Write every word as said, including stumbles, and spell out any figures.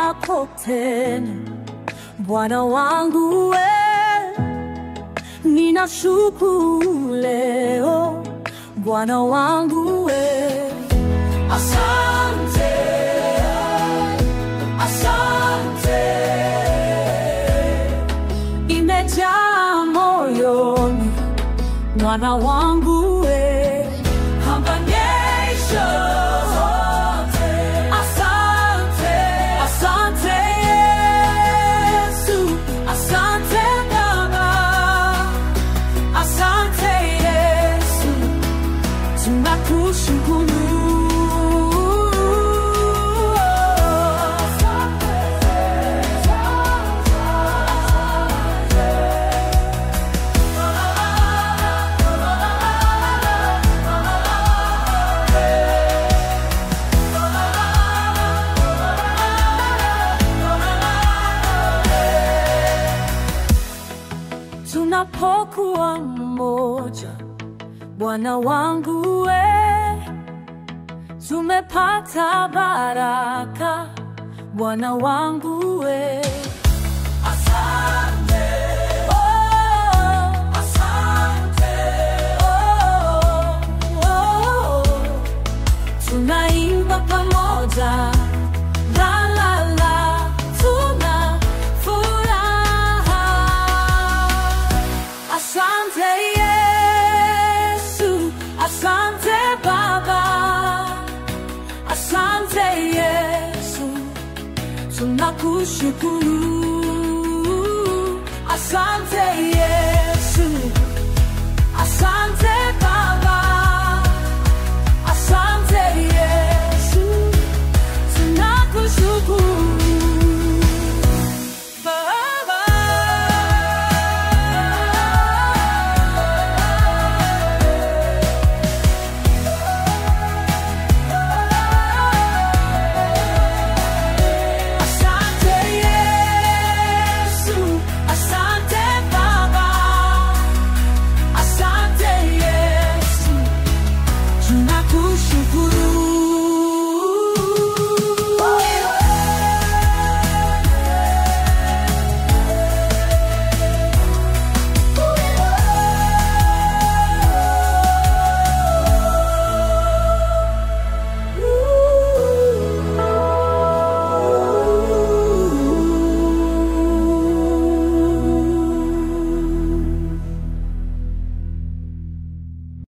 yako tena, Bwana wangu we. Ninashukuru leo, Bwana wangu we. Asante, asante, imejaa moyoni, Bwana wangu we. Tunapokuwa mmoja, Bwana wangu we, tumepata baraka, Bwana wangu we. Asante, oh, asante, oh, oh, tunaimba pamoja, la la la, tuna furaha. Asante Yesu, asante Baba, asante Yesu, tunakushukuru. Asante Yesu, asante Baba.